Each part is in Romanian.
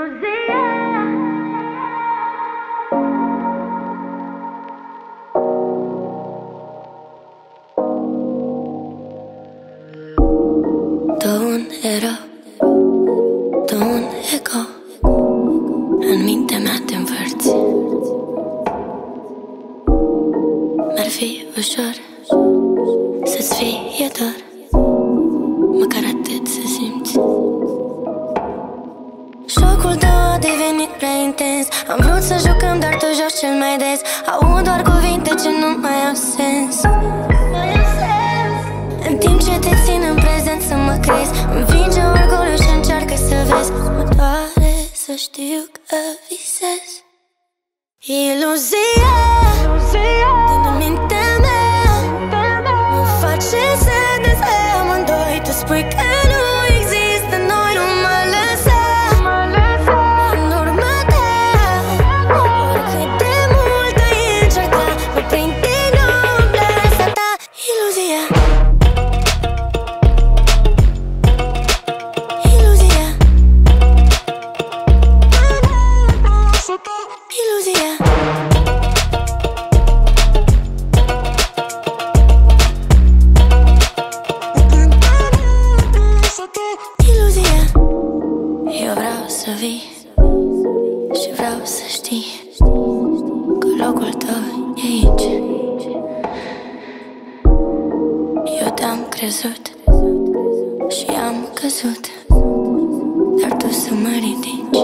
Tu un erou, tu un eco, în mintea mea te învârți. Mi-ar fi ușor să-ți fie dor, măcar atât să simți. Șocul tău a devenit prea intens. Am vrut să jucăm, dar tu joci cel mai des. Aud doar cuvinte ce nu mai au sens. În timp ce te țin în prezent să mă crezi, învinge orgoliu și încearcă să vezi. Mă doare să știu că visez. Iluzia din mintea mea mă face să dezlea amândoi. Tu spui că nu există noi, nu mă lăsa în urma ta. Oricât de mult ai încerca, mă prinde nobleza ta. Iluzia. Eu vreau să vii și vreau să știi că locul tău e aici. Eu te-am crezut și am căzut, dar tu să mă ridici.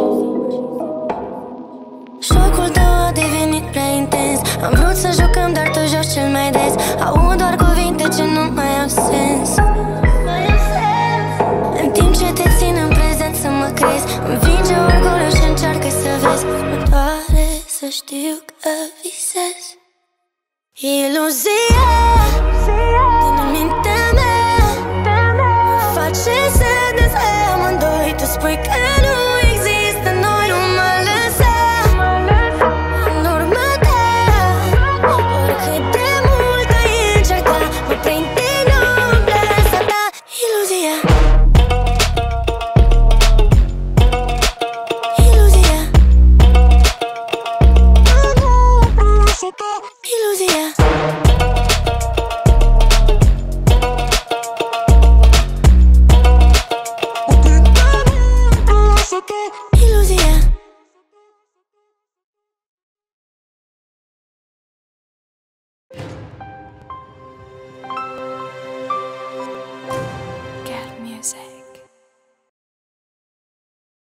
Șocul tău a devenit prea intens. Am vrut să jucăm, dar tu joci cel mai des. Aud doar cuvinte ce nu mai au sens. În timp ce te țin în prezent să mă crezi, învinge orgoliu și încearcă să vezi. Mă doare să știu că visez. Iluzia din mintea mea mă face să dezlea amândoi. Tu spui că nu există noi, nu mă lăsa în urma ta. Oricât de mult ai încerca, mă prinde nobleza ta. Iluzia. Iluzia.